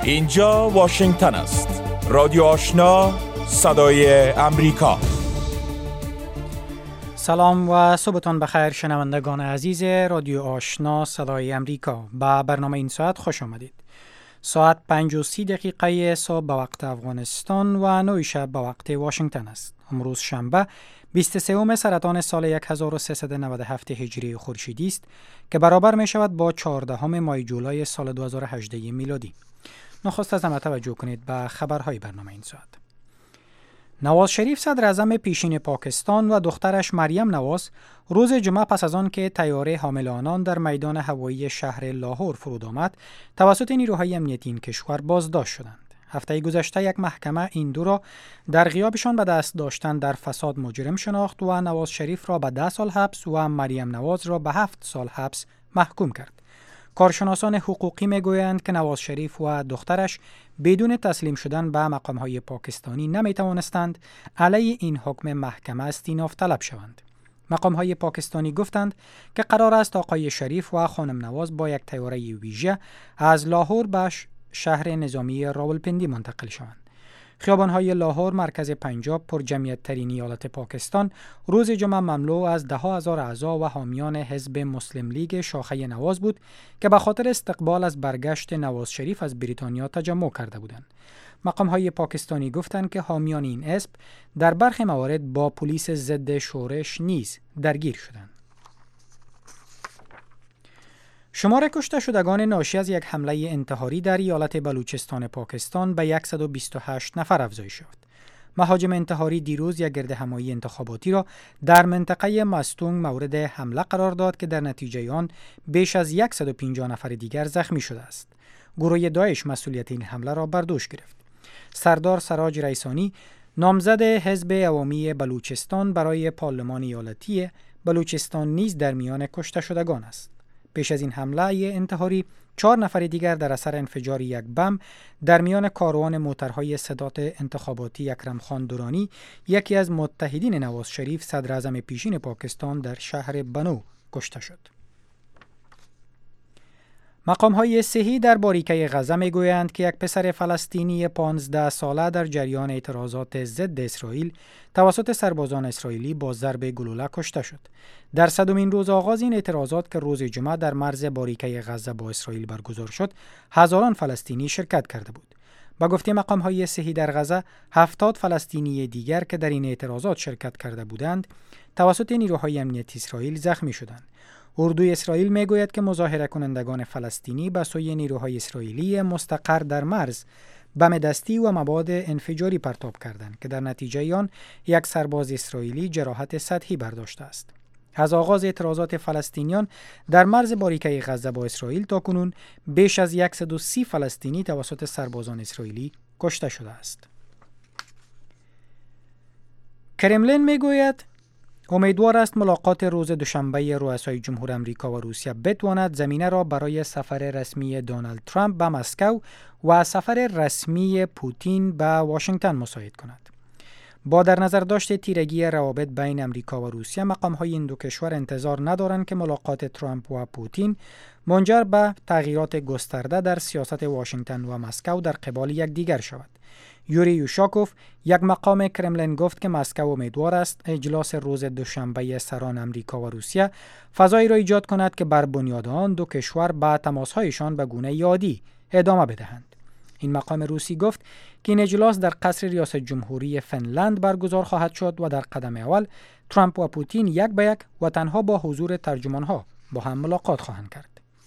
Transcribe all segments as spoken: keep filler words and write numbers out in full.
اینجا واشنگتن است. رادیو آشنا، صدای امریکا. سلام و صبحتان بخیر شنوندگان عزیز رادیو آشنا صدای امریکا. با برنامه این ساعت خوش آمدید. ساعت پنج و سی دقیقه صبح به وقت افغانستان و نه شب به وقت واشنگتن است. امروز شنبه بیست و سوم سرطان سال هزار و سیصد و نود و هفت هجری خورشیدی است که برابر می شود با چهاردهم ماه جولای سال دو هزار و هجده میلادی. نخست از همه توجه کنید به خبرهای برنامه این ساعت. نواز شریف صدر اعظم پیشین پاکستان و دخترش مریم نواز روز جمعه پس از آن که طیاره حامل آنان در میدان هوایی شهر لاهور فرود آمد توسط نیروهای امنیتی این کشور بازداشت شدند. هفته گذشته یک محکمه این دو را در غیابشان به دست داشتن در فساد مجرم شناخت و نواز شریف را به ده سال حبس و مریم نواز را به هفت سال حبس محکوم کرد. کارشناسان حقوقی میگویند که نواز شریف و دخترش بدون تسلیم شدن به مقامهای پاکستانی نمی توانستند علیه این حکم محکمه استیناف طلب شوند. مقامهای پاکستانی گفتند که قرار است آقای شریف و خانم نواز با یک طیاره ویژه از لاهور به شهر نظامی راولپندی منتقل شوند. خیابان‌های لاهور مرکز پنجاب پر جمعیت ترین ایالت پاکستان روز جمعه مملو از ده ها هزار اعضا و حامیان حزب مسلم لیگ شاخه نواز بود که به خاطر استقبال از برگشت نواز شریف از بریتانیا تجمع کرده بودند. مقام‌های پاکستانی گفتند که حامیان این حزب در برخی موارد با پلیس ضد شورش نیز درگیر شدند. شمار کشته شدگان ناشی از یک حمله انتحاری در ایالت بلوچستان پاکستان به صد و بیست و هشت نفر افزایش یافت. مهاجم انتحاری دیروز یک گردهمایی انتخاباتی را در منطقه مستونگ مورد حمله قرار داد که در نتیجه آن بیش از صد و پنجاه نفر دیگر زخمی شده است. گروه داعش مسئولیت این حمله را بر دوش گرفت. سردار سراج ریسانی نامزد حزب عوامی بلوچستان برای پارلمان ایالتی بلوچستان نیز در میان کشته شدگان است. پیش از این حمله انتحاری چهار نفر دیگر در اثر انفجار یک بم در میان کاروان موترهای سادات انتخاباتی اکرم خان دورانی یکی از متحدین نواز شریف صدر اعظم پیشین پاکستان در شهر بنو کشته شد. مقام‌های صحی در باریکه غزه می‌گویند که یک پسر فلسطینی پانزده ساله در جریان اعتراضات ضد اسرائیل توسط سربازان اسرائیلی با ضرب گلوله کشته شد. در صدمین روز آغاز این اعتراضات که روز جمعه در مرز باریکه غزه با اسرائیل برگزار شد، هزاران فلسطینی شرکت کرده بود. با گفته مقام‌های صحی در غزه، هفتاد فلسطینی دیگر که در این اعتراضات شرکت کرده بودند، توسط نیروهای امنیتی اسرائیل زخمی شدند. اردوی اسرائیل میگوید که مظاهره کنندگان فلسطینی به سوی نیروهای اسرائیلی مستقر در مرز بم دستی و مواد انفجاری پرتاب کردند که در نتیجه آن یک سرباز اسرائیلی جراحت سطحی برداشته است. از آغاز اعتراضات فلسطینیان در مرز باریکه غزه با اسرائیل تاکنون بیش از صد و سی فلسطینی توسط سربازان اسرائیلی کشته شده است. کرملین میگوید امیدوار است ملاقات روز دوشنبه رؤسای جمهور امریکا و روسیه بتواند زمینه را برای سفر رسمی دونالد ترامپ به مسکو و سفر رسمی پوتین به واشنگتن مساعد کند. با در نظر داشت تیرگی روابط بین امریکا و روسیه، مقام‌های این دو کشور انتظار ندارند که ملاقات ترامپ و پوتین منجر به تغییرات گسترده در سیاست واشنگتن و مسکو در قبال یکدیگر شود. یوری یوشاکوف، یک مقام کرملین، گفت که مسکو امیدوار است اجلاس روز دوشنبه سران امریکا و روسیه فضایی را ایجاد کند که بر بنیاد آن دو کشور به تماس‌هایشان به گونه عادی ادامه بدهند. این مقام روسی گفت که این اجلاس در قصر ریاست جمهوری فنلند برگزار خواهد شد و در قدم اول ترامپ و پوتین یک به یک و تنها با حضور ترجمان‌ها با هم ملاقات خواهند کرد.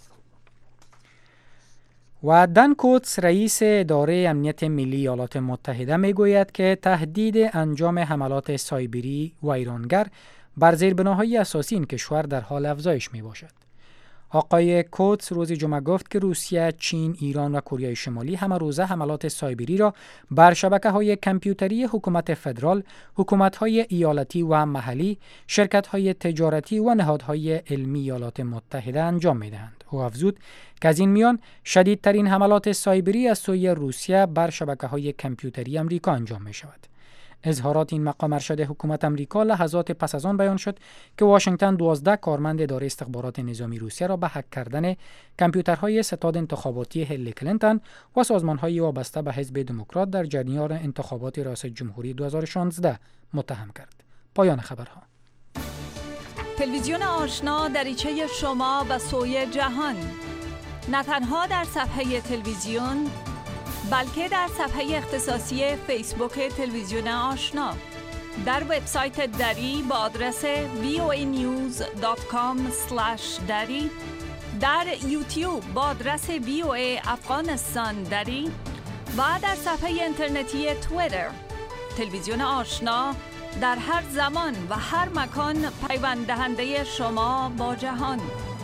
و دن کوتس، رئیس اداره امنیت ملی ایالات متحده، میگوید که تهدید انجام حملات سایبری و ایرانگر بر زیربناهای اساسی این کشور در حال افزایش می باشد. آقای کوتس روز جمعه گفت که روسیه، چین، ایران و کره شمالی همه روزه حملات سایبری را بر شبکه‌های کامپیوتری حکومت فدرال، حکومت‌های ایالتی و محلی، شرکت‌های تجارتی و نهادهای علمی ایالات متحده انجام می‌دهند. او افزود که از این میان شدیدترین حملات سایبری از سوی روسیه بر شبکه‌های کامپیوتری امریکا انجام می‌شود. اظهارات این مقام ارشد حکومت امریکا لحظات پس از آن بیان شد که واشنگتن دوازده کارمند اداره استخبارات نظامی روسیه را به هک کردن کامپیوترهای ستاد انتخاباتی هیلاری کلینتون و سازمان‌های وابسته به حزب دموکرات در جریان انتخابات ریاست جمهوری دو هزار و شانزده متهم کرد. پایان خبرها. تلویزیون آشنا دریچه شما به سوی جهان، نه تنها در صفحه تلویزیون بلکه در صفحه اختصاصی فیسبوک تلویزیون آشنا، در وبسایت دری با آدرس وی او ای نیوز دات کام اسلش دری، در یوتیوب با آدرس وی او ای افغانستان دری و در صفحه اینترنتی توییتر. تلویزیون آشنا در هر زمان و هر مکان پیوند دهنده شما با جهان.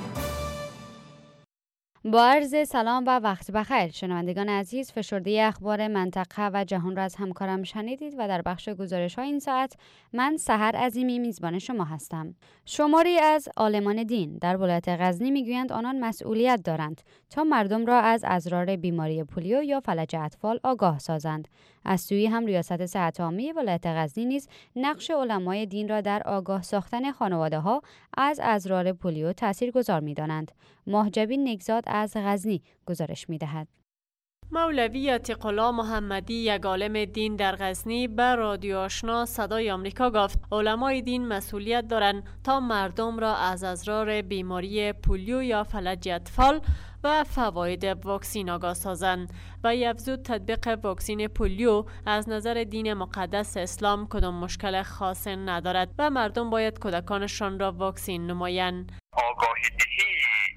با عرض سلام و وقت بخیر شنوندگان عزیز، فشرده اخبار منطقه و جهان را از همکارم شنیدید و در بخش گزارش های این ساعت من سحر عظیمی میزبان شما هستم. شماری از عالمان دین در ولایت غزنی میگویند آنان مسئولیت دارند تا مردم را از اضرار بیماری پولیو یا فلج اطفال آگاه سازند. از سوی هم ریاست صحت عامه ولایت غزنی نیز نقش علمای دین را در آگاه ساختن خانواده ها از اضرار پولیو تاثیرگذار می‌دانند. ماهجبین نگزاد از غزنی گزارش می‌دهد. مولوی عتیق الله محمدی، یک عالم دین در غزنی، به رادیو آشنا صدای آمریکا گفت علمای دین مسئولیت دارند تا مردم را از اضرار بیماری پولیو یا فلج اطفال و فواید واکسین آگاه سازند و افزود تطبیق واکسین پولیو از نظر دین مقدس اسلام کدام مشکل خاص ندارد و مردم باید کودکانشان را واکسین نمایند. آگاهی دهی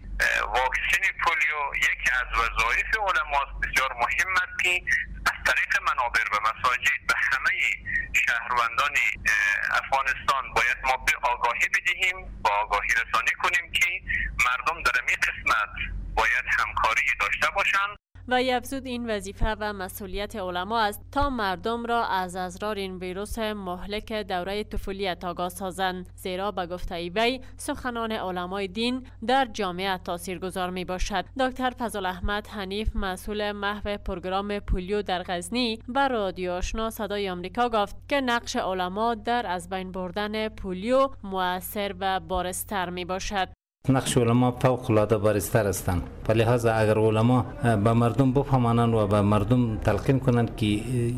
واکسین پولیو یکی از وظایف علماست بسیار مهم است که از طریق منابر و مساجد به همه شهروندان افغانستان باید ما به آگاهی بدهیم، با آگاهی رسانی کنیم که مردم در این قسمت باید همکاری داشته باشند. و افزود این وظیفه و مسئولیت علما است تا مردم را از اضرار این ویروس مهلک دوره طفولیت آگاه سازند، زیرا به گفته وی سخنان علمای دین در جامعه تاثیرگذار می باشد. دکتر فضل احمد حنیف، مسئول محو پروگرام پولیو در غزنی، به رادیو آشنا صدای آمریکا گفت که نقش علما در از بین بردن پولیو مؤثر و بارزتر می باشد. نقش علما فوق العاده بارزتر هستند. په لحاظ اگر علما به مردم بفهمانند و به مردم تلقین کنند که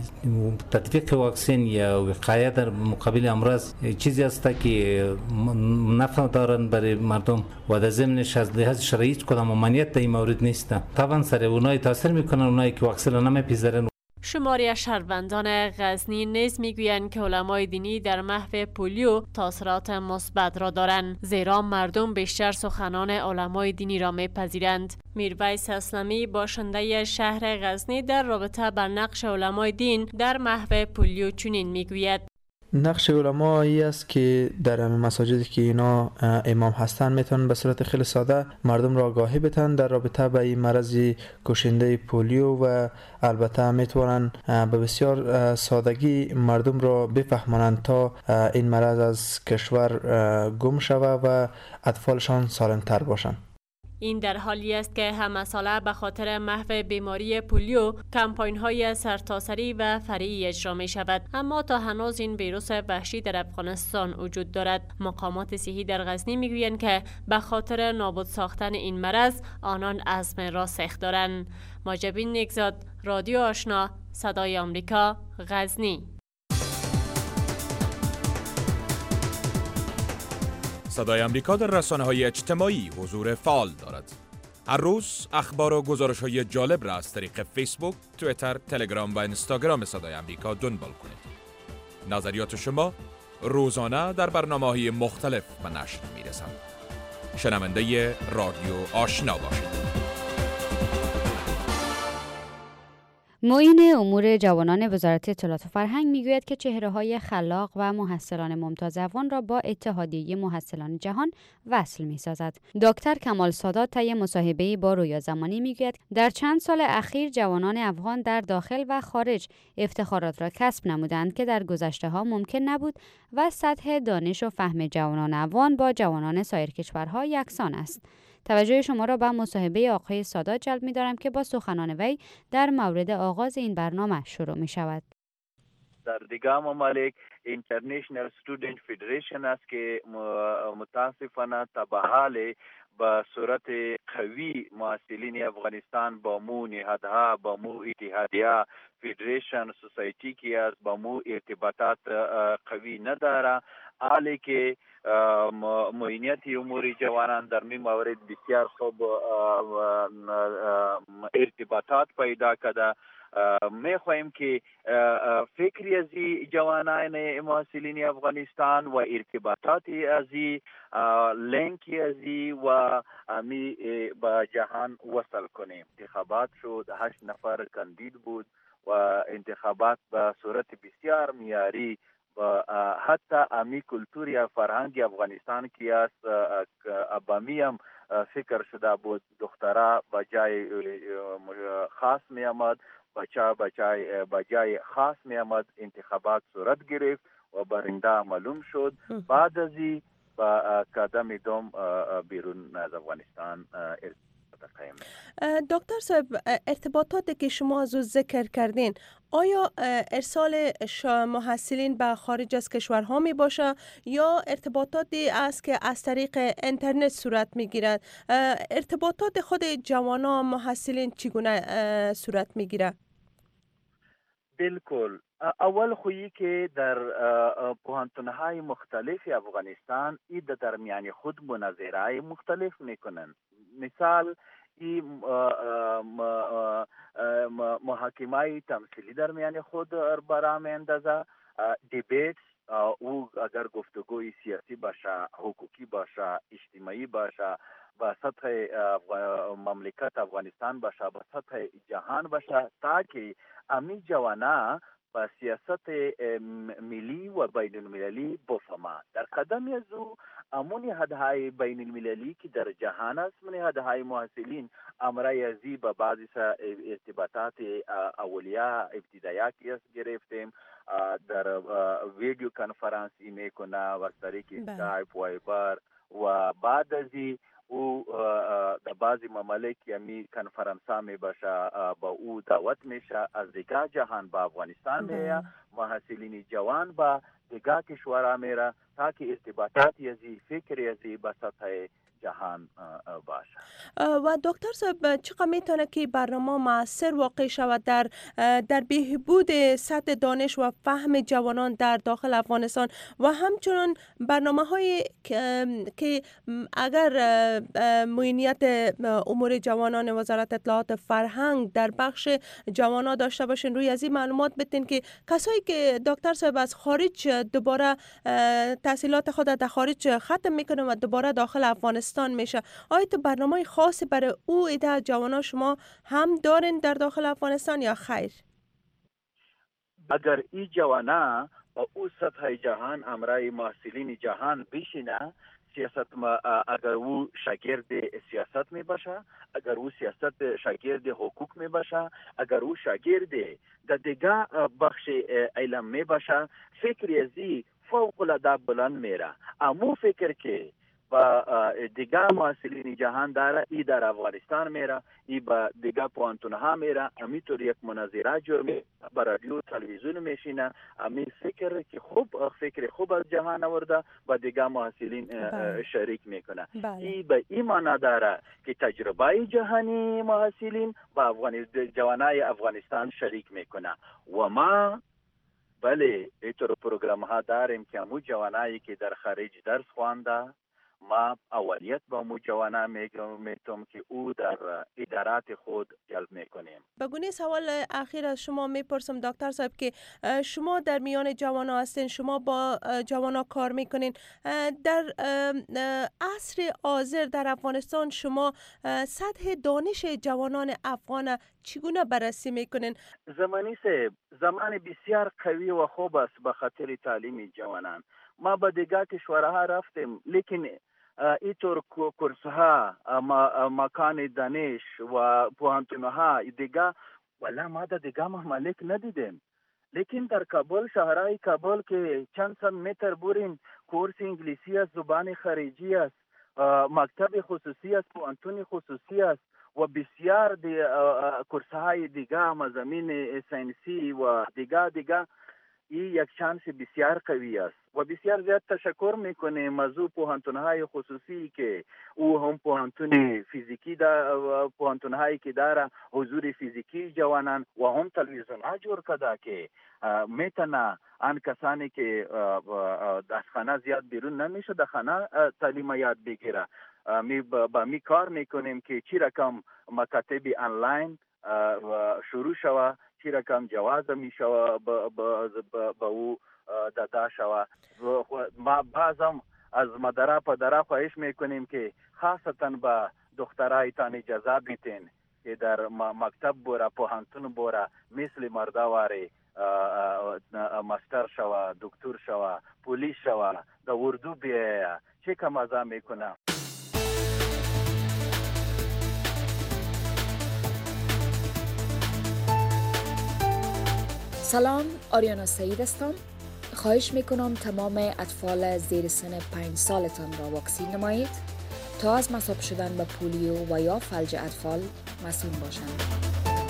تطبیق واکسن یا وقایه در مقابل امراض چیزی است که نفع دارند برای مردم و در ضمنش از لحاظ شرعی کدام ممانعت در این مورد نیست. طبعا سر اونایی تاثیر میکنن اونایی که واکسن نمیپذیرند. شماری از شهروندان غزنی نیز میگویند که علمای دینی در محو پولیو تاثیرات مثبت را دارند، زیرا مردم بیشتر سخنان علمای دینی را میپذیرند. میرویس اسلامی، باشنده شهر غزنی، در رابطه با نقش علمای دین در محو پولیو چنین میگوید: نقش علما ای است که در مساجدی که اینا امام هستن میتونن به صورت خیلی ساده مردم را آگاهی بدن در رابطه با این مرض کشنده پولیو و البته میتونن به بسیار سادگی مردم را بفهمانند تا این مرض از کشور گم شود و اطفالشان سالمتر باشند. این در حالی است که همه ساله به خاطر محو بیماری پولیو کمپاین های سرتاسری و فرعی اجرا می شود، اما تا هنوز این ویروس وحشی در افغانستان وجود دارد. مقامات صحی در غزنی می گویند که به خاطر نابود ساختن این مرض آنان عزم راسخ دارند. ماجبین نگزاد، رادیو آشنا، صدای آمریکا، غزنی. صدای آمریکا در رسانه‌های اجتماعی حضور فعال دارد. هر روز اخبار و گزارش‌های جالب را از طریق فیسبوک، توییتر، تلگرام و اینستاگرام صدای آمریکا دنبال کنید. نظریات شما روزانه در برنامه‌های مختلف به نشر می‌رسند. شنونده رادیو آشنا باشید. معین امور جوانان وزارت اطلاعات و فرهنگ میگوید که چهره‌های خلاق و محصلان ممتاز افغان را با اتحادیه محصلان جهان وصل می‌سازد. دکتر کمال سادات طی مصاحبه‌ای با رویا زمانی میگوید در چند سال اخیر جوانان افغان در داخل و خارج افتخارات را کسب نمودند که در گذشته‌ها ممکن نبود و سطح دانش و فهم جوانان افغان با جوانان سایر کشورها یکسان است. توجه شما را به مصاحبه آقای سادات جلب می دارم که با سخنان وی در مورد آغاز این برنامه شروع می شود. در دیگر ممالک اینترنشنال استودنت فدریشن است که متاسفانه تا به حال به صورت قوی محصلین افغانستان با مو نهادها، با مو اتحادیه فدریشن سوسایتی که است با مو ارتباطات قوی نداره. حالی که معینیت امور جوانان در می مورد بسیار خوب ارتباطات پیدا کرده. می خواهیم که فکری از جوانان محصلین افغانستان و ارتباطاتی از لینکی از و می با جهان وصل کنیم. انتخابات شد، هشت نفر کاندید بود و انتخابات به صورت بسیار معیاری و حتی امی کلتور یا فرهنگ افغانستان کی است ابامی هم فکر شده بود دخترها با جای خاص می آمد، بچه بچه بجای خاص می آمد. انتخابات صورت گرفت و برنده معلوم شد. بعد از این با قدم دوم بیرون از افغانستان دکتر صاحب، ارتباطاتی که شما از او ذکر کردین، آیا ارسال محصلین به خارج از کشورها می باشه یا ارتباطاتی است که از طریق اینترنت صورت می گیرد؟ ارتباطات خود جوانان محصلین چگونه صورت می گیرد؟ بالکل. اول خویی که در پوهنتون‌های مختلف افغانستان ای در درمیان خود مناظره‌های مختلف میکنن. مثال این محاکمه تمثیلی درمیان خود برا میاندازه، دیبیت او اگر گفتگوی سیاسی باشه، حقوقی باشه، اجتماعی باشه، با سطح مملکت افغانستان باشه، با سطح جهان باشه، تاکه امی جوانا با سیاست ملی و بین المللی بفهمه. در قدم از او امون نهادهای بین المللی که در جهان است، نهادهای محصلین امرای ازی با بعضی ارتباطات اولیه ابتدایی که گرفتیم، در ویدیو کنفرانسی میکنه و از طریق اسکایپ و وایبر و بعد ازی او در بعضی ممالک یمی کنفرانسا می باشه با او دعوت میشه از دیگر جهان با افغانستان میه، محصلین جوان با دیگر کشورها میره تاکه ارتباطاتی ازی فکری ازی با سطح جهان باشه. و دکتر صاحب، چقدر میتونه که برنامه مؤثر واقع شود در در بهبود سطح دانش و فهم جوانان در داخل افغانستان و همچنان برنامه هایی که اگر معینیت امور جوانان وزارت اطلاعات فرهنگ در بخش جوانان داشته باشین، روی از این معلومات بدین که کسایی که دکتر صاحب از خارج دوباره تحصیلات خود در خارج ختم میکنه و دوباره داخل افغانستان میشه، آیا تو برنامه خاصی برای او ایده جوانان شما هم دارین در داخل افغانستان یا خیر؟ اگر این جوانا با او سطح جهان امرای محصلین جهان بشینه، سیاست ما اگر او شاگرد سیاست می باشه، اگر او سیاست شاگرد حقوق می باشه، اگر او شاگرد در دیگه بخش علم می باشه، فکری ازی فوق العاده بلند میره. امو فکر که با دیگر محصلین جهان داره، ای در افغانستان میره، ای با دیگر پوهنتون‌ها میره، همینطور یک مناظره جور می با رادیو تلویزیون میشینه، همین فکر که خوب فکر خوب از جهان آورده با دیگر محصلین شریک میکنه. ای به این معنا داره که تجربه جهانی محصلین با افغانستان جوانای افغانستان شریک میکنه و ما بله اینطور پروگرام ها داریم که همون جوانایی که در خارج درس خوانده، ما اولیت با مو جوانا میتونم که او در ادارات خود جلب میکنیم. بگونه سوال اخیر از شما میپرسم دکتر صاحب که شما در میان جوانا هستین، شما با جوانا کار میکنین، در عصر حاضر در افغانستان شما سطح دانش جوانان افغان چگونه بررسی میکنین؟ زمانی سه زمان بسیار قوی و خوب است به خاطر تعلیم جوانان. ما به دیگر کشورها رفتیم لیکن اینطور کورسها مکان دانش و پوهنتونها دیگر ولی ما در دیگر ممالک ندیدیم. لیکن در کابل، شهرهای کابل که چند صد متر برین کورس انگلیسی است، زبان خارجی است، مکتب خصوصی است، پوهنتون خصوصی است و بسیار دی کورسهای دیگر مضامین ساینسی و دیگر دیگر این یک شانس بسیار قوی است و بسیار زیاد تشکر میکنیم از او پوهنتون‌های خصوصی که او هم پوهنتون فیزیکی دا پوهنتون‌هایی که داره حضور فیزیکی جوانان و هم تلویزیون‌ها جور کرده که میتونه آن کسانی که از خانه زیاد بیرون نمیشه در خانه تعلیم یاد بگیره. می با می کار میکنیم که چی رقم مکاتب آنلاین شروع شوه، چی رقم جواز می شوه با, با, با, با او داده شوه. ما بعضم از مادر پدر خواهش میکنیم که خاصتا با دخترایتان اجازه بیتین که در مکتب بوره پوهنتون بوره مثل مردواری مستر شوه، دکتر شوه، پولیس شوه، در اردو بیایه، چه که مزه میکنه. سلام، آریانا سعید هستم. خواهش میکنم تمام اطفال زیر سن پنج سالتان را واکسین نمایید تا از مصاب شدن به پولیو و یا فلج اطفال مسئول باشند.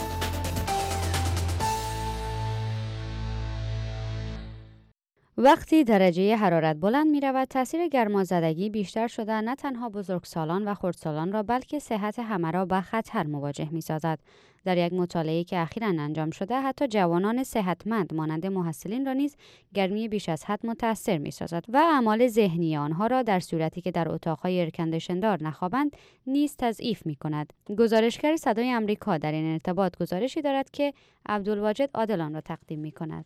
وقتی درجه حرارت بلند می رود، تاثیر گرمازدگی بیشتر شده نه تنها بزرگسالان و خردسالان را بلکه صحت همه را با خطر مواجه می سازد. در یک مطالعه که اخیراً انجام شده، حتی جوانان صحتمند مانند محصلین را نیز گرمی بیش از حد متاثر می سازد و اعمال ذهنی آنها را در صورتی که در اتاقهای ایرکندیشندار نخوابند نیز تضعیف می کند. گزارشگر صدای آمریکا در این ارتباط گزارشی دارد که عبدالواجد عادل را تقدیم می کند.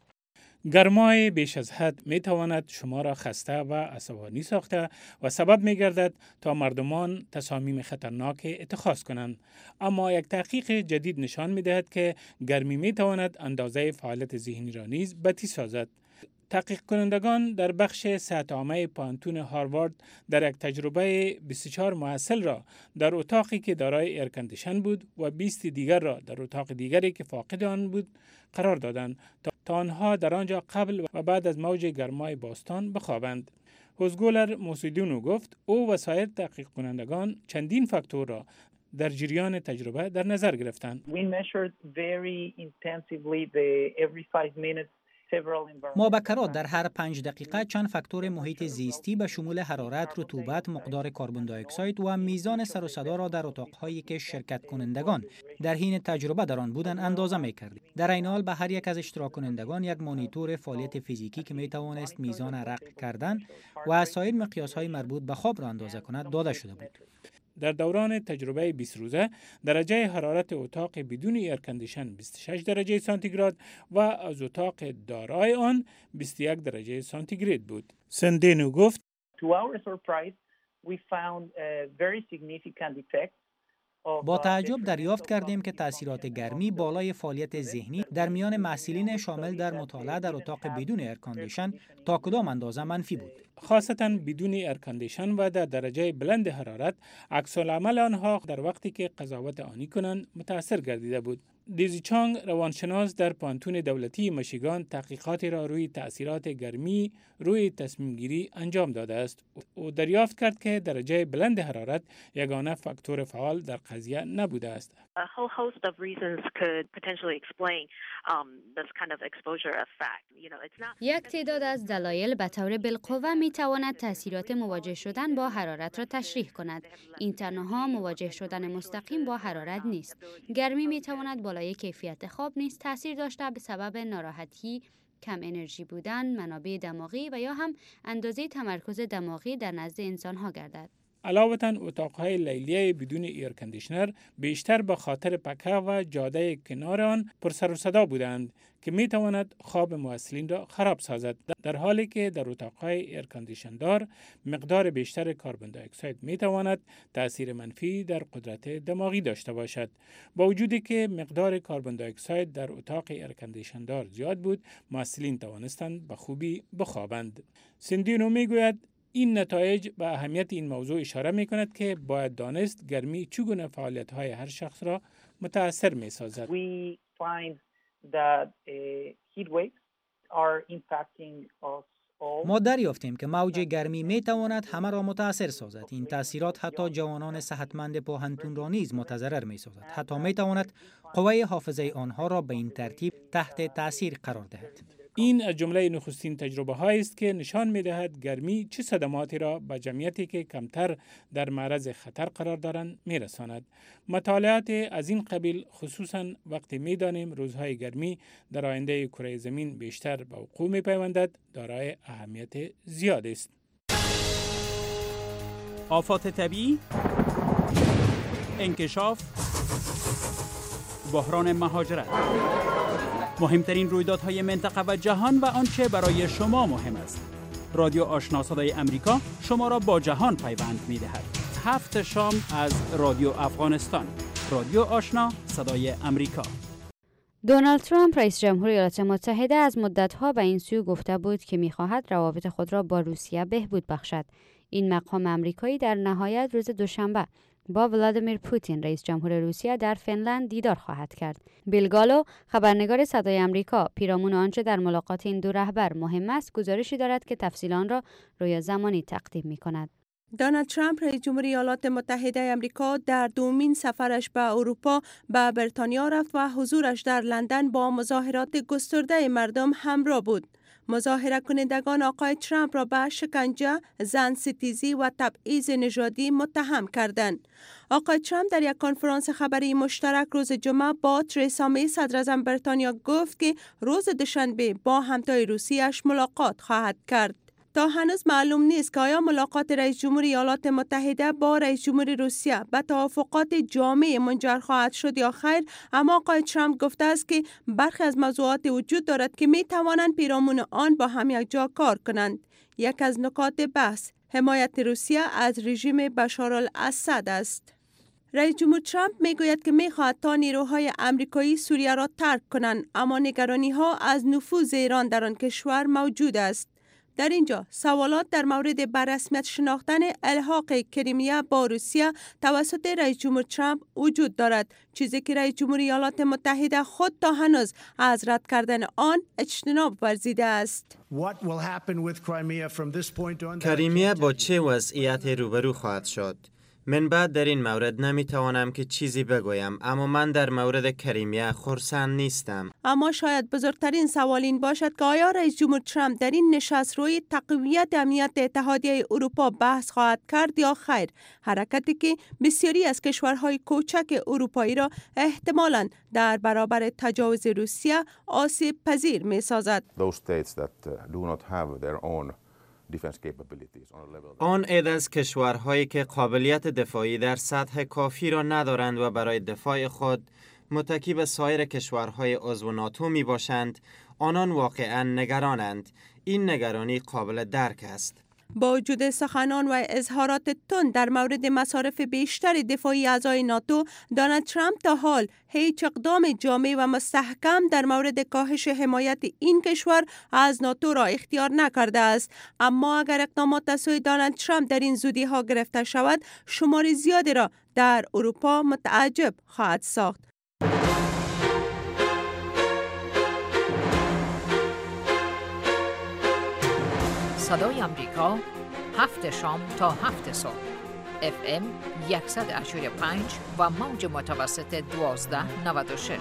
گرمای بیش از حد می تواند شما را خسته و عصبانی ساخته و سبب می گردد تا مردمان تصامیم خطرناک اتخاذ کنند. اما یک تحقیق جدید نشان می دهد که گرمی می تواند اندازه فعالیت ذهنی را نیز بطی سازد. تحقیق کنندگان در بخش صحت عامه پوهنتون هاروارد در یک تجربه بیست و چهار محصل را در اتاقی که دارای ایرکندیشن بود و بیست دیگر را در اتاق دیگری که فاقد آن بود قرار دادند تا آنها در آنجا قبل و بعد از موج گرمای باستان بخوابند. هوزگولر موسیدونو گفت او و سایر تحقیق کنندگان چندین فاکتور را در جریان تجربه در نظر گرفتند. We measured very intensively the every five minutes ما به کرات در هر پنج دقیقه چند فاکتور محیط زیستی به شمول حرارت، رطوبت، مقدار کربن دی اکساید و میزان سر و صدا را در اتاق‌هایی که شرکت کنندگان در حین تجربه در آن بودند اندازه می‌کردیم. در این حال به هر یک از اشتراک کنندگان یک مانیتور فعالیت فیزیکی که می‌توانست میزان عرق کردن و سایر مقیاس‌های مربوط به خواب را اندازه کند داده شده بود. در دوران تجربه بیست روزه درجه حرارت اتاق بدون ایرکندیشن بیست و شش درجه سانتیگراد و از اتاق دارای آن بیست و یک درجه سانتیگراد بود. سندینو گفت To our surprise, we found a very significant effect. با تعجب دریافت کردیم که تأثیرات گرمی بالای فعالیت ذهنی در میان محصلین شامل در مطالعه در اتاق بدون ایرکندیشن تا کدام اندازه منفی بود. خاصتاً بدون ایرکندیشن و در درجه بلند حرارت عکس العمل آنها در وقتی که قضاوت آنی کنند متاثر گردیده بود. دیزی چانگ روانشناس در پوهنتون دولتی میشیگان تحقیقاتی را روی تأثیرات گرمی روی تصمیم گیری انجام داده است. او دریافت کرد که درجه بلند حرارت یگانه فاکتور فعال در قضیه نبوده است. A whole host of reasons could potentially explain um, this kind of exposure effect. You know, it's not... یک تعداد از دلایل به طور بالقوه می تواند تاثیرات مواجه شدن با حرارت را تشریح کند. این تنها مواجه شدن مستقیم با حرارت نیست. گرمی می تواند بالای کیفیت خواب نیز تاثیر داشته به سبب ناراحتی، کم انرژی بودن، منابع دماغی و یا هم اندازه تمرکز دماغی در نزد انسان ها گردد. علاوه اتاقهای لیلیه بدون ایرکندیشنر بیشتر به خاطر پکه و جاده کنار آن پر سر و صدا بودند که می تواند خواب محصلین را خراب سازد، در حالی که در اتاقهای ایرکندیشندار مقدار بیشتر کربن دی اکساید می تواند تأثیر منفی در قدرت دماغی داشته باشد. با وجودی که مقدار کربن دی اکساید در اتاق ایرکندیشندار زیاد بود، محصلین توانستند به خوبی بخوابند. سندینو می گوید این نتایج به اهمیت این موضوع اشاره می کند که باید دانست گرمی چگونه فعالیت های هر شخص را متاثر می سازد. We find that heat waves are impacting us all. ما دریافتیم که موج گرمی می تواند همه را متاثر سازد. این تاثیرات حتی جوانان صحتمند پوهنتون را نیز متضرر می سازد. حتی می تواند قوه حافظه آنها را به این ترتیب تحت تاثیر قرار دهد. این از جمله نخستین تجربه هایی است که نشان می‌دهد گرمی چه صدماتی را به جمعیتی که کمتر در معرض خطر قرار دارند می‌رساند. مطالعات از این قبیل خصوصاً وقتی می‌دانیم روزهای گرمی در آینده کره زمین بیشتر به وقوع می‌پیوندد دارای اهمیت زیاد است. آفات طبیعی، انکشاف، بحران مهاجرت، مهمترین رویدادهای منطقه و جهان و آنچه برای شما مهم است. رادیو آشنا صدای امریکا شما را با جهان پیوند می‌دهد. هفت شام از رادیو افغانستان. رادیو آشنا صدای امریکا. دونالد ترامپ رئیس جمهور ایالات متحده از مدت‌ها به این سو گفته بود که می‌خواهد روابط خود را با روسیه بهبود بخشد. این مقام امریکایی در نهایت روز دوشنبه با ولادیمیر پوتین رئیس جمهور روسیه در فنلند دیدار خواهد کرد. بیل گالو خبرنگار صدای امریکا پیرامون آنچه در ملاقات این دو رهبر مهم است گزارشی دارد که تفصیل آن را روی زمانی تقدیم می‌کند. دونالد ترامپ رئیس جمهور ایالات متحده آمریکا در دومین سفرش به اروپا به بریتانیا رفت و حضورش در لندن با مظاهرات گسترده مردم همراه بود. مظاهره کنندگان آقای ترامپ را به شکنجه، زن ستیزی و تبعیض نژادی متهم کردند. آقای ترامپ در یک کنفرانس خبری مشترک روز جمعه با ترسا می صدر اعظم بریتانیا گفت که روز دوشنبه با همتای روسیه‌اش ملاقات خواهد کرد. تا هنوز معلوم نیست که آیا ملاقات رئیس جمهور ایالات متحده با رئیس جمهور روسیه به توافقات جامع منجر خواهد شد یا خیر، اما آقای ترامپ گفته است که برخی از موضوعات وجود دارد که می توانند پیرامون آن با هم یک جا کار کنند. یک از نکات بحث حمایت روسیه از رژیم بشارالاسد است. رئیس جمهور ترامپ میگوید که میخواهد تا نیروهای آمریکایی سوریه را ترک کنند، اما نگرانی ها از نفوذ ایران در آن کشور موجود است. در اینجا سوالات در مورد بررسمیت شناختن الحاق کریمیا با روسیه توسط رئیس جمهور ترامپ وجود دارد، چیزی که رئیس جمهور ایالات متحده خود تا هنوز از رد کردن آن اجتناب ورزیده است. کریمیا با چه وضعیت روبرو خواهد شد؟ من بعد در این مورد نمیتوانم که چیزی بگویم، اما من در مورد کریمیا خرسند نیستم. اما شاید بزرگترین سوال این باشد که آیا رئیس جمهور ترامپ در این نشست روی تقویت امنیت اتحادیه اروپا بحث خواهد کرد یا خیر، حرکتی که بسیاری از کشورهای کوچک اروپایی را احتمالاً در برابر تجاوز روسیه آسیب پذیر می سازد. آن عده از کشورهایی که قابلیت دفاعی در سطح کافی را ندارند و برای دفاع خود متکی به سایر کشورهای عضو ناتو می باشند، آنان واقعا نگرانند. این نگرانی قابل درک است. با وجود سخنان و اظهارات تند در مورد مصارف بیشتر دفاعی اعضای ناتو، دونالد ترامپ تا حال هیچ اقدام جامع و مستحکم در مورد کاهش حمایت این کشور از ناتو را اختیار نکرده است. اما اگر اقدامات از سوی دونالد ترامپ در این زودی ها گرفته شود، شمار زیادی را در اروپا متعجب خواهد ساخت. صدای امریکا هفت شام تا هفت صبح اف ام صد و هشتاد و پنج و موج متوسط دوازده نود و شش.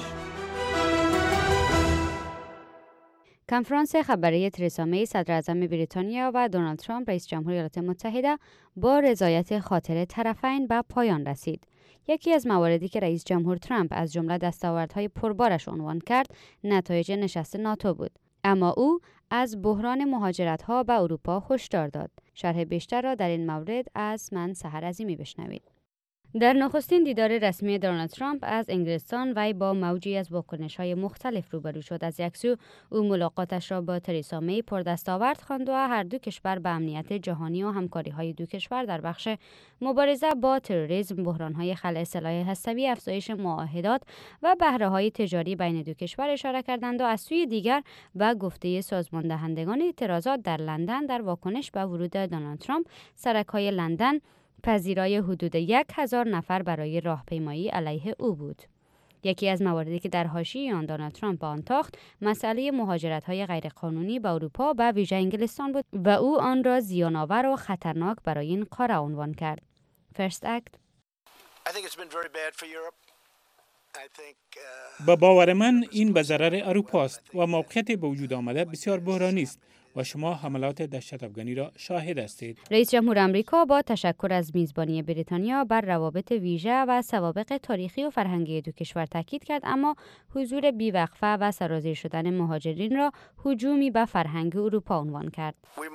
کنفرانس خبری ترسا می صدر اعظم بریتانیا و دونالد ترامپ رئیس جمهور ایالات متحده با رضایت خاطر طرفین به پایان رسید. یکی از مواردی که رئیس جمهور ترامپ از جمله دستاوردهای پربارش عنوان کرد، نتایج نشست ناتو بود. اما او از بحران مهاجرت‌ها به اروپا هشدار داد. شرح بیشتر را در این مورد از من سحر عظیمی بشنوید. در نخستین دیدار رسمی دونالد ترامپ از انگلستان، وی با موجی از واکنش‌های مختلف روبرو شد. از یک سو او ملاقاتش را با ترسا می پردستاورد خواند و هر دو کشور به امنیت جهانی و همکاری‌های دو کشور در بخش مبارزه با تروریسم، بحران‌های خلع سلاح هسته‌ای، افزایش معاهدات و بهره‌های تجاری بین دو کشور اشاره کردند و از سوی دیگر به گفته سازمان دهندگان اعتراضات در لندن در واکنش به ورود دونالد ترامپ، سرک‌های لندن پذیرای حدود یک هزار نفر برای راهپیمایی علیه او بود. یکی از مواردی که در حاشیه آن دونالد ترامپ آن تاخت، مسئله مهاجرت‌های غیرقانونی به اروپا به ویژه انگلستان بود و او آن را زیان‌آور و خطرناک برای این قاره عنوان کرد. First Act. I think it's been very bad for Europe. به باور من این به ضرر اروپا است و موقعیت به وجود آمده بسیار بحرانی است و شما حملات دهشت افغانی را شاهد هستید. رئیس جمهور آمریکا با تشکر از میزبانی بریتانیا بر روابط ویژه و سوابق تاریخی و فرهنگی دو کشور تاکید کرد، اما حضور بیوقفه و سرازیر شدن مهاجرین را هجومی به فرهنگ اروپا عنوان کرد.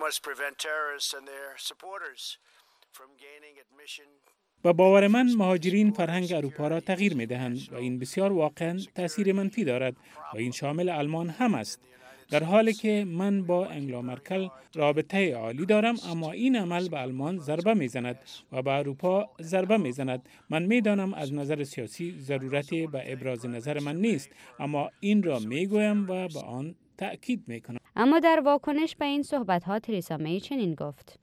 با باور من مهاجرین فرهنگ اروپا را تغییر می دهند و این بسیار واقعا تأثیر منفی دارد و این شامل آلمان هم است. در حالی که من با انگلا مرکل رابطه عالی دارم، اما این عمل به آلمان ضربه میزند و به اروپا ضربه میزند. من میدانم از نظر سیاسی ضرورتی به ابراز نظر من نیست، اما این را میگویم و به آن تأکید میکنم. اما در واکنش به این صحبت ها تریسا می چنین گفت: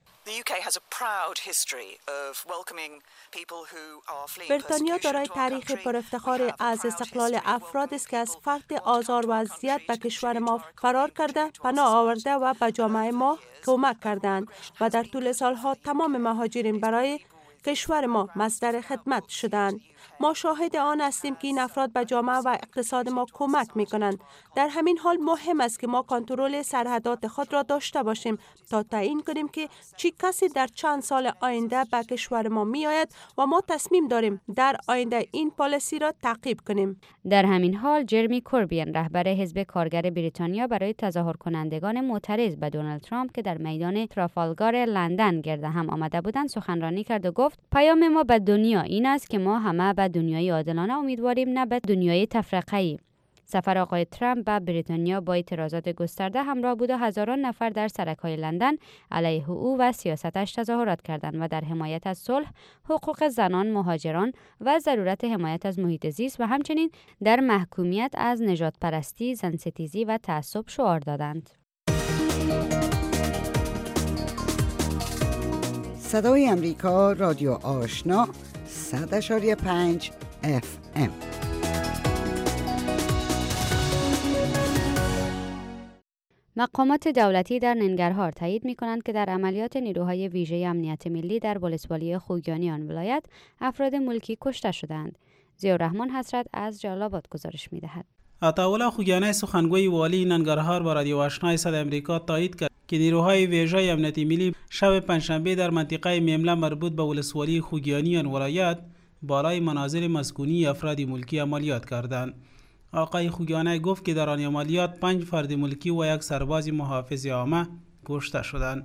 بریتانیا دارای تاریخ پر افتخار از استقلال افرادی است که از فقر، آزار و اذیت به کشور ما فرار کرده، پناه آورده و به جامعه ما کمک کردند و در طول سالها تمام مهاجرین برای کشور ما مصدر خدمت شدند. ما شاهد آن هستیم که این افراد به جامعه و اقتصاد ما کمک می کنند. در همین حال مهم است که ما کنترل سرحدات خود را داشته باشیم تا تعیین کنیم که چی کسی در چند سال آینده به کشور ما می آید و ما تصمیم داریم در آینده این پالیسی را تعقیب کنیم. در همین حال جرمی کوربین رهبر حزب کارگر بریتانیا برای تظاهر کنندگان معترض به دونالد ترامپ که در میدان ترافالگار لندن گرد هم آمده بودند سخنرانی کرد و گفت: پیام ما به دنیا این است که ما همه به دنیای عادلانه امیدواریم، نه به دنیای تفرقه‌ای. سفر آقای ترامپ به بریتانیا با اعتراضات گسترده همراه بود و هزاران نفر در سرک‌های لندن علیه او و سیاستش تظاهرات کردند و در حمایت از صلح، حقوق زنان، مهاجران و ضرورت حمایت از محیط زیست و همچنین در محکومیت از نژاد پرستی، زن‌ستیزی و تعصب شعار دادند. صدای امریکا، رادیو آشنا، صد اشاری پنج اف ام. مقامات دولتی در ننگرهار تایید می کنند که در عملیات نیروهای ویژه امنیت ملی در ولسوالی خوگیانی آن ولایت افراد ملکی کشته شدند. ضیاءالرحمن حسرت از جلال آباد گزارش می دهد. عطاالله خوگیانی سخنگوی والی ننگرهار با رادیو آشنای صدای امریکا تایید کرد که نیروهای ویژه امنیتی ملی شب پنجشنبه در منطقه میمله مربوط به ولسوالی خوگیانی آن ولایت بالای منازل مسکونی افراد ملکی عملیات کردند. آقای خوگیانی گفت که در آن عملیات پنج فرد ملکی و یک سرباز محافظ عامه کشته شدند.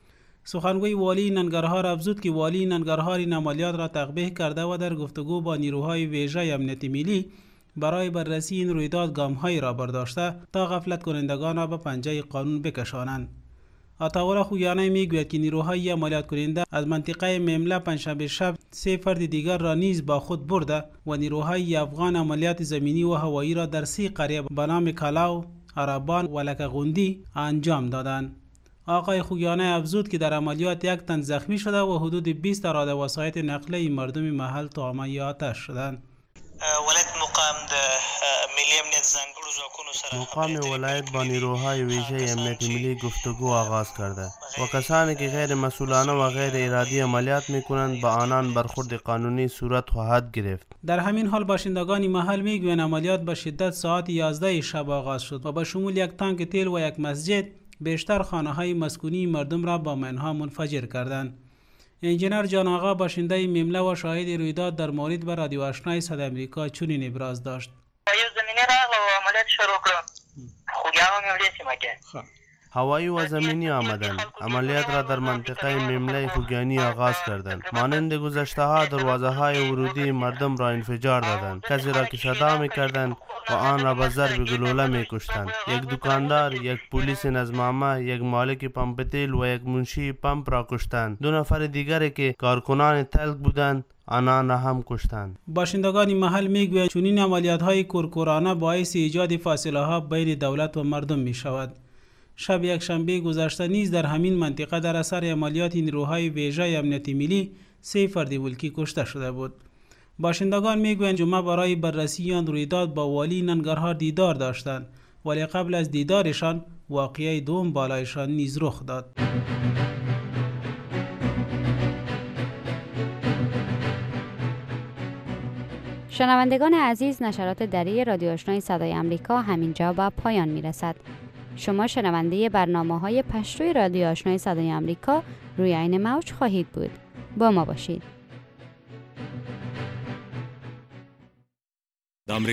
سخنگوی والی ننگرهار افزود که والی ننگرهار این عملیات را تقبیح کرده و در گفتگو با نیروهای ویژه امنیتی ملی برای بررسی این رویداد گام‌هایی را برداشته تا غفلت کنندگان را به پنجه قانون بکشانند. عطاالله خوگیانی میگوید که نیروهای عملیات کننده از منطقه میمله پنجشنبه شب سه فرد دیگر را نیز با خود برده و نیروهای افغان عملیات زمینی و هوایی را در سه قریه به نام کلاو، عربان و لکه‌غوندی انجام دادند. آقای خوگیانی افزود که در عملیات یک تن زخمی شده و حدود بیست اراده وسایط نقلیه مردم محل طعمه یا آتش شدند. ولایت مقام د ملی امنیت ځانګړو ځواکونو سره مقام ولایت با نیروهای ویژه امنیت ملی گفتگو آغاز کرده و کسانی که غیر مسئولانه و غیر ارادی عملیات میکنند با آنان برخورد قانونی صورت خواهد گرفت. در همین حال باشندگان محل میگویند عملیات به شدت ساعت یازده شب آغاز شد و با شمول یک تانک تیل و یک مسجد بیشتر خانه‌های مسکونی مردم را با منها منفجر کردند. انجینر جان آقا باشنده میمله و شاهد رویداد در مورد به رادیو آشنای صدای امریکا چنین ابراز داشت. یو زمینی راغله و عملیات شروع کړ. خوګیانو مې ولې سیمه کې هوایی و زمینی آمدند. عملیات را در منطقه میمله خوگیانی آغاز کردند. مانند گذشته ها دروازه های ورودی مردم را انفجار دادند. کسی را که صدا می کردند و آن را به ضرب گلوله می کشتند. یک دکاندار، یک پلیس نظمنامه، یک مالک پمپ تیل و یک منشی پمپ را کشتند. دو نفر دیگری که کارکنان تلک بودند آنان را هم کشتند. باشندگان محل میگویند چنین عملیات های کورکورانه باعث ایجاد فاصله ها بین دولت و مردم می شود. شب یک شنبه گذشته نیز در همین منطقه در اثر عملیات نیروهای ویژه امنیتی ملی سه فرد ملکی کشته شده بود. باشندگان میگویند جمعه برای بررسی آن رویداد با والی ننگرهار دیدار داشتند، ولی قبل از دیدارشان واقعه دوم بالایشان نیز رخ داد. شنوندگان عزیز، نشرات دری رادیو آشنای صدای آمریکا همینجا به پایان میرسد. شما شنونده برنامه‌های پشتوی رادیو آشنای صدای آمریکا روی عین موج خواهید بود. با ما باشید.